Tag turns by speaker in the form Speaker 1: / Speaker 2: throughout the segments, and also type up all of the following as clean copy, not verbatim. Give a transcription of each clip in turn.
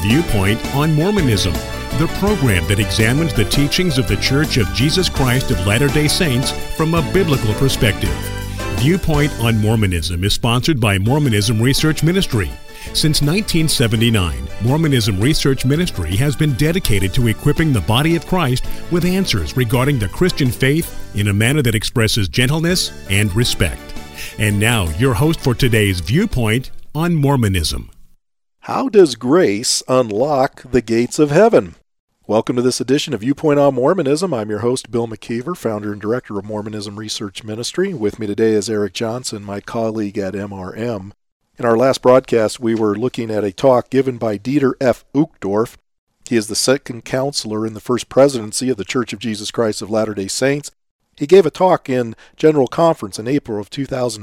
Speaker 1: Viewpoint on Mormonism, the program that examines the teachings of the Church of Jesus Christ of Latter-day Saints from a biblical perspective. Viewpoint on Mormonism is sponsored by Mormonism Research Ministry. Since 1979, Mormonism Research Ministry has been dedicated to equipping the body of Christ with answers regarding the Christian faith in a manner that expresses gentleness and respect. And now, your host for today's Viewpoint on Mormonism.
Speaker 2: How does grace unlock the gates of heaven? Welcome to this edition of Viewpoint on Mormonism. I'm your host, Bill McKeever, founder and director of Mormonism Research Ministry. With me today is Eric Johnson, my colleague at MRM. In our last broadcast, we were looking at a talk given by Dieter F. Uchtdorf. He is the second counselor in the First Presidency of the Church of Jesus Christ of Latter-day Saints. He gave a talk in General Conference in April of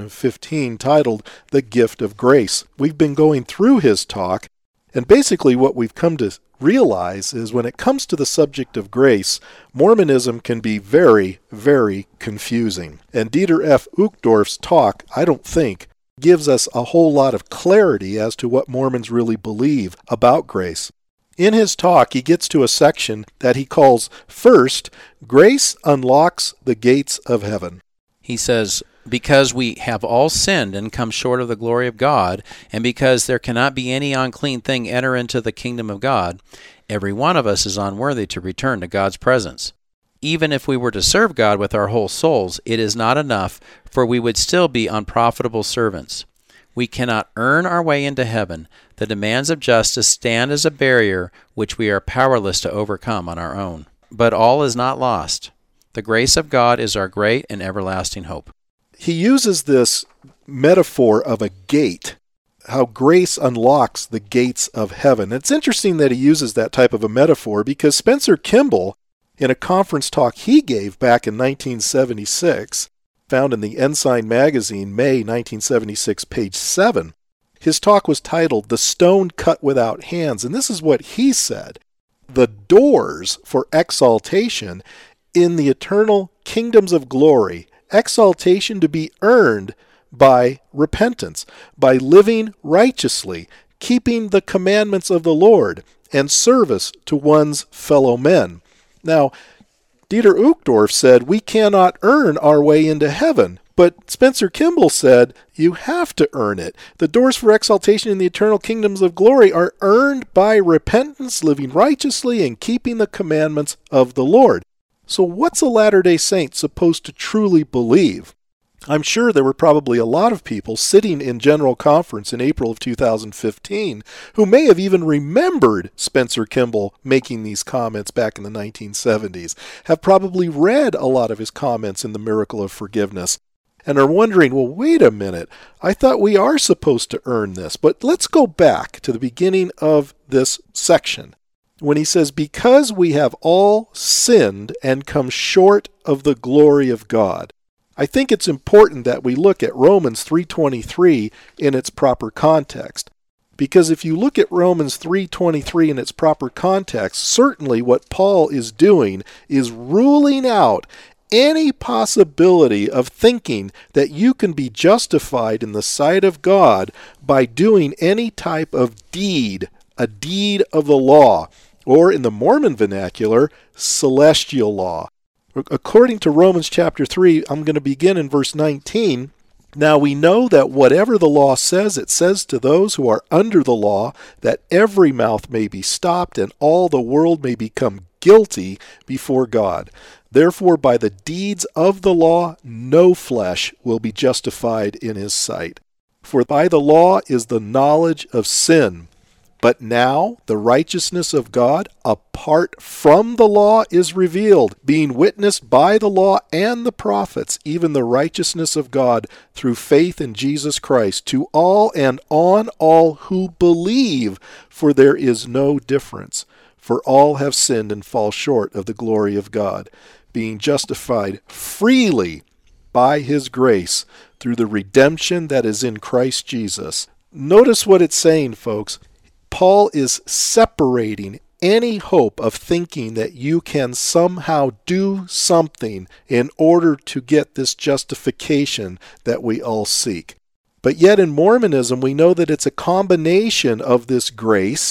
Speaker 2: 2015 titled The Gift of Grace. We've been going through his talk, and basically what we've come to realize is when it comes to the subject of grace, Mormonism can be very, very confusing. And Dieter F. Uchtdorf's talk, I don't think, gives us a whole lot of clarity as to what Mormons really believe about grace. In his talk, he gets to a section that he calls, First, Grace Unlocks the Gates of Heaven.
Speaker 3: He says, because we have all sinned and come short of the glory of God, and because there cannot be any unclean thing enter into the kingdom of God, every one of us is unworthy to return to God's presence. Even if we were to serve God with our whole souls, it is not enough, for we would still be unprofitable servants. We cannot earn our way into heaven. The demands of justice stand as a barrier which we are powerless to overcome on our own. But all is not lost. The grace of God is our great and everlasting hope.
Speaker 2: He uses this metaphor of a gate, how grace unlocks the gates of heaven. It's interesting that he uses that type of a metaphor because Spencer Kimball, in a conference talk he gave back in 1976, found in the Ensign magazine, May 1976, page 7. His talk was titled, The Stone Cut Without Hands, and this is what he said. The doors for exaltation in the eternal kingdoms of glory, exaltation to be earned by repentance, by living righteously, keeping the commandments of the Lord, and service to one's fellow men. Now, Dieter Uchtdorf said, we cannot earn our way into heaven. But Spencer Kimball said, you have to earn it. The doors for exaltation in the eternal kingdoms of glory are earned by repentance, living righteously, and keeping the commandments of the Lord. So what's a Latter-day Saint supposed to truly believe? I'm sure there were probably a lot of people sitting in General Conference in April of 2015 who may have even remembered Spencer Kimball making these comments back in the 1970s, have probably read a lot of his comments in The Miracle of Forgiveness, and are wondering, well, wait a minute, I thought we are supposed to earn this. But let's go back to the beginning of this section when he says, because we have all sinned and come short of the glory of God. I think it's important that we look at Romans 3:23 in its proper context. Because if you look at Romans 3:23 in its proper context, certainly what Paul is doing is ruling out any possibility of thinking that you can be justified in the sight of God by doing any type of deed, a deed of the law, or in the Mormon vernacular, celestial law. According to Romans chapter 3, I'm going to begin in verse 19. Now we know that whatever the law says, it says to those who are under the law, that every mouth may be stopped and all the world may become guilty before God. Therefore, by the deeds of the law, no flesh will be justified in his sight. For by the law is the knowledge of sin. But now the righteousness of God apart from the law is revealed, being witnessed by the law and the prophets, even the righteousness of God through faith in Jesus Christ, to all and on all who believe, for there is no difference. For all have sinned and fall short of the glory of God, being justified freely by his grace through the redemption that is in Christ Jesus. Notice what it's saying, folks. Paul is separating any hope of thinking that you can somehow do something in order to get this justification that we all seek. But yet in Mormonism, we know that it's a combination of this grace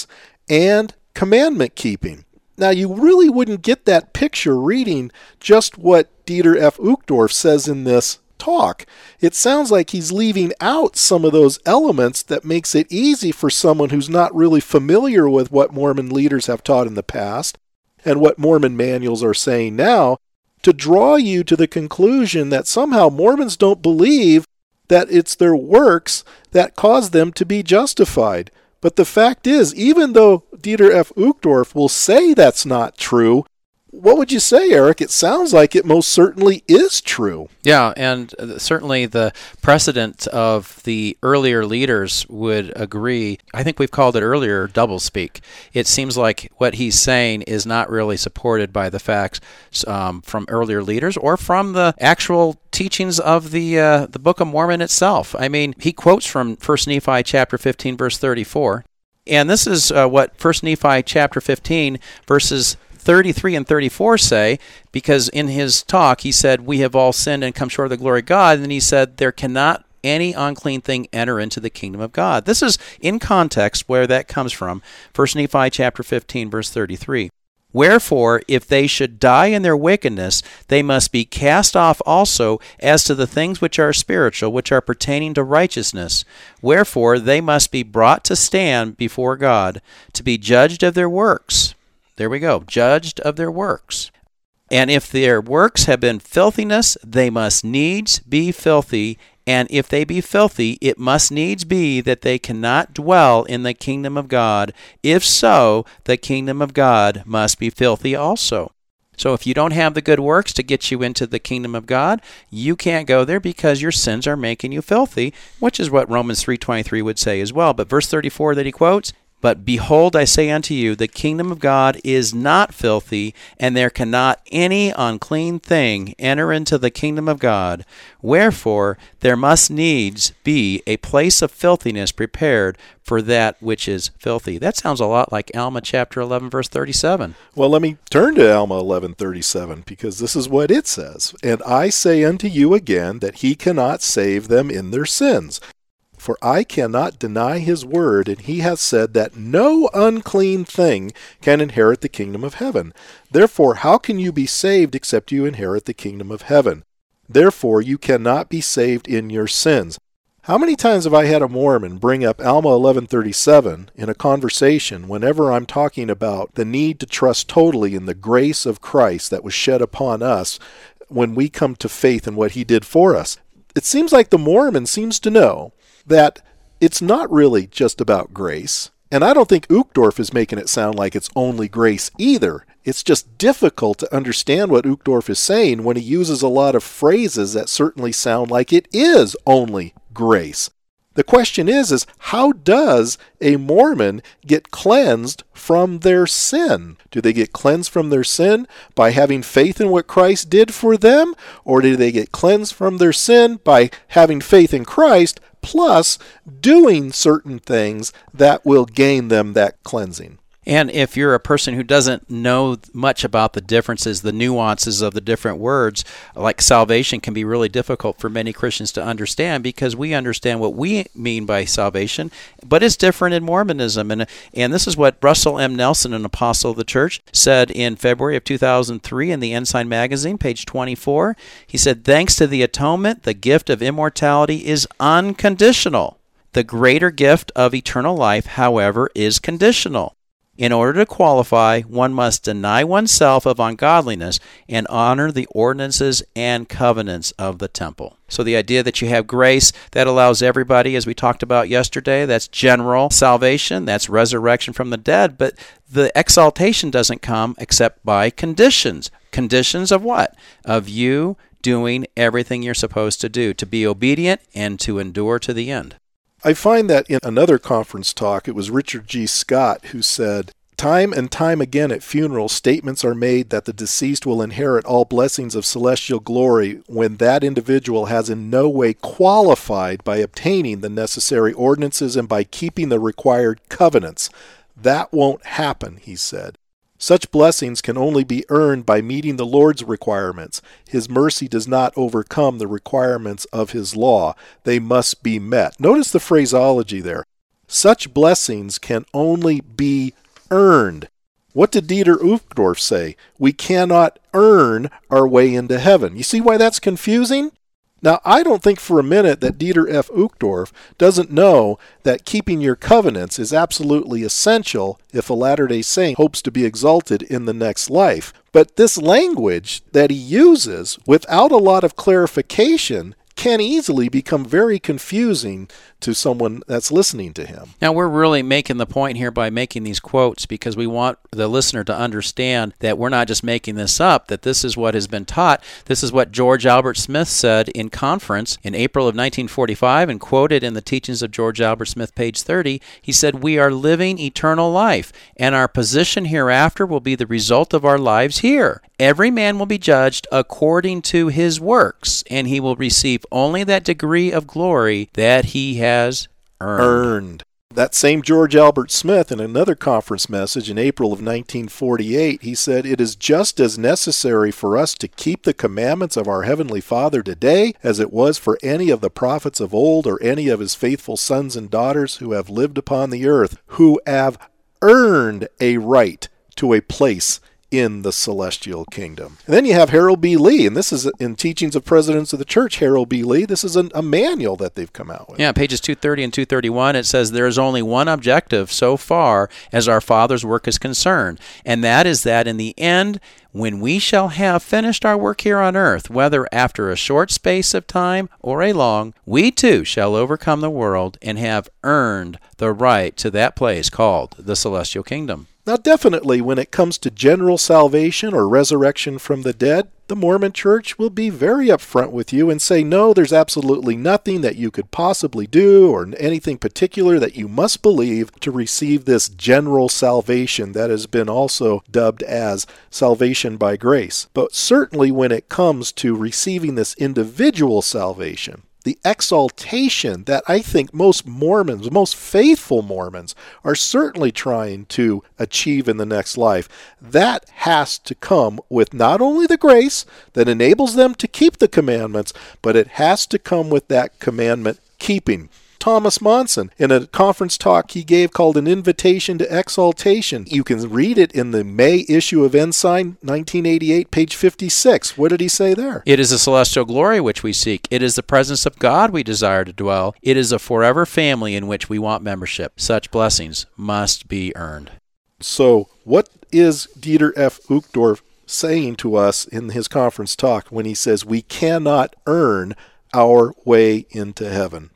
Speaker 2: and commandment keeping. Now, you really wouldn't get that picture reading just what Dieter F. Uchtdorf says in this talk. It sounds like he's leaving out some of those elements that makes it easy for someone who's not really familiar with what Mormon leaders have taught in the past and what Mormon manuals are saying now to draw you to the conclusion that somehow Mormons don't believe that it's their works that cause them to be justified. But the fact is, even though Dieter F. Uchtdorf will say that's not true, what would you say, Eric? It sounds like it most certainly is true.
Speaker 3: Yeah, and certainly the precedent of the earlier leaders would agree. I think we've called it earlier doublespeak. It seems like what he's saying is not really supported by the facts from earlier leaders or from the actual teachings of the Book of Mormon itself. I mean, he quotes from 1 Nephi chapter 15, verse 34. And this is what 1 Nephi chapter 15, verses 33 and 34 say, because in his talk he said, we have all sinned and come short of the glory of God, and then he said, there cannot any unclean thing enter into the kingdom of God. This is in context where that comes from, 1 Nephi chapter 15, verse 33. Wherefore, if they should die in their wickedness, they must be cast off also as to the things which are spiritual, which are pertaining to righteousness. Wherefore, they must be brought to stand before God, to be judged of their works. There we go, judged of their works. And if their works have been filthiness, they must needs be filthy. And if they be filthy, it must needs be that they cannot dwell in the kingdom of God. If so, the kingdom of God must be filthy also. So if you don't have the good works to get you into the kingdom of God, you can't go there because your sins are making you filthy, which is what Romans 3:23 would say as well. But verse 34 that he quotes, but behold, I say unto you, the kingdom of God is not filthy, and there cannot any unclean thing enter into the kingdom of God. Wherefore, there must needs be a place of filthiness prepared for that which is filthy. That sounds a lot like Alma chapter 11, verse 37.
Speaker 2: Well, let me turn to Alma 11:37, because this is what it says. And I say unto you again, that he cannot save them in their sins. For I cannot deny his word, and he hath said that no unclean thing can inherit the kingdom of heaven. Therefore, how can you be saved except you inherit the kingdom of heaven? Therefore, you cannot be saved in your sins. How many times have I had a Mormon bring up Alma 11:37 in a conversation whenever I'm talking about the need to trust totally in the grace of Christ that was shed upon us when we come to faith in what he did for us? It seems like the Mormon seems to know that it's not really just about grace. And I don't think Uchtdorf is making it sound like it's only grace either. It's just difficult to understand what Uchtdorf is saying when he uses a lot of phrases that certainly sound like it is only grace. The question is how does a Mormon get cleansed from their sin? Do they get cleansed from their sin by having faith in what Christ did for them? Or do they get cleansed from their sin by having faith in Christ plus doing certain things that will gain them that cleansing?
Speaker 3: And if you're a person who doesn't know much about the differences, the nuances of the different words, like salvation can be really difficult for many Christians to understand because we understand what we mean by salvation, but it's different in Mormonism. And this is what Russell M. Nelson, an apostle of the church, said in February of 2003 in the Ensign magazine, page 24. He said, thanks to the atonement, the gift of immortality is unconditional. The greater gift of eternal life, however, is conditional. In order to qualify, one must deny oneself of ungodliness and honor the ordinances and covenants of the temple. So the idea that you have grace, that allows everybody, as we talked about yesterday, that's general salvation, that's resurrection from the dead, but the exaltation doesn't come except by conditions. Conditions of what? Of you doing everything you're supposed to do, to be obedient and to endure to the end.
Speaker 2: I find that in another conference talk, it was Richard G. Scott who said, time and time again at funerals, statements are made that the deceased will inherit all blessings of celestial glory when that individual has in no way qualified by obtaining the necessary ordinances and by keeping the required covenants. That won't happen, he said. Such blessings can only be earned by meeting the Lord's requirements. His mercy does not overcome the requirements of his law. They must be met. Notice the phraseology there. Such blessings can only be earned. What did Dieter Uchtdorf say? We cannot earn our way into heaven. You see why that's confusing? Now, I don't think for a minute that Dieter F. Uchtdorf doesn't know that keeping your covenants is absolutely essential if a Latter-day Saint hopes to be exalted in the next life. But this language that he uses, without a lot of clarification, can easily become very confusing to someone that's listening to him.
Speaker 3: Now, we're really making the point here by making these quotes because we want the listener to understand that we're not just making this up, that this is what has been taught. This is what George Albert Smith said in conference in April of 1945 and quoted in the Teachings of George Albert Smith, page 30. He said, "We are living eternal life, and our position hereafter will be the result of our lives here. Every man will be judged according to his works, and he will receive only that degree of glory that he has earned."
Speaker 2: That same George Albert Smith, in another conference message in April of 1948, he said, "It is just as necessary for us to keep the commandments of our Heavenly Father today as it was for any of the prophets of old or any of his faithful sons and daughters who have lived upon the earth, who have earned a right to a place in the celestial kingdom." And then you have Harold B. Lee, and this is in Teachings of Presidents of the Church, Harold B. Lee. This is a manual that they've come out with.
Speaker 3: Yeah, pages 230 and 231, it says there is only one objective so far as our Father's work is concerned, and that is that in the end, when we shall have finished our work here on earth, whether after a short space of time or a long, we too shall overcome the world and have earned the right to that place called the celestial kingdom.
Speaker 2: Now, definitely, when it comes to general salvation or resurrection from the dead, the Mormon Church will be very upfront with you and say, no, there's absolutely nothing that you could possibly do or anything particular that you must believe to receive this general salvation that has been also dubbed as salvation by grace. But certainly when it comes to receiving this individual salvation, the exaltation that I think most Mormons, most faithful Mormons, are certainly trying to achieve in the next life, that has to come with not only the grace that enables them to keep the commandments, but it has to come with that commandment keeping. Thomas Monson, in a conference talk he gave called An Invitation to Exaltation. You can read it in the May issue of Ensign, 1988, page 56. What did he say there?
Speaker 3: It is a celestial glory which we seek. It is the presence of God we desire to dwell. It is a forever family in which we want membership. Such blessings must be earned.
Speaker 2: So what is Dieter F. Uchtdorf saying to us in his conference talk when he says we cannot earn our way into heaven?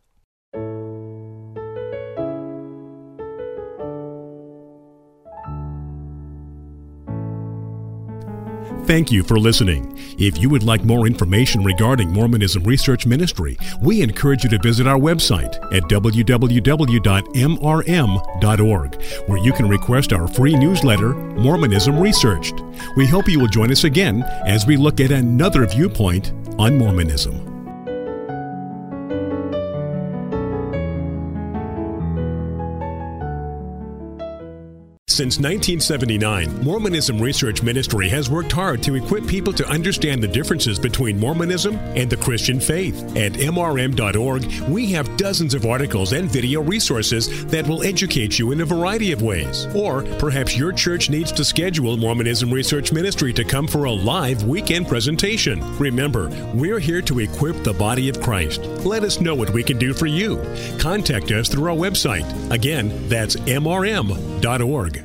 Speaker 1: Thank you for listening. If you would like more information regarding Mormonism Research Ministry, we encourage you to visit our website at www.mrm.org, where you can request our free newsletter, Mormonism Researched. We hope you will join us again as we look at another viewpoint on Mormonism. Since 1979, Mormonism Research Ministry has worked hard to equip people to understand the differences between Mormonism and the Christian faith. At MRM.org, we have dozens of articles and video resources that will educate you in a variety of ways. Or perhaps your church needs to schedule Mormonism Research Ministry to come for a live weekend presentation. Remember, we're here to equip the body of Christ. Let us know what we can do for you. Contact us through our website. Again, that's MRM.org.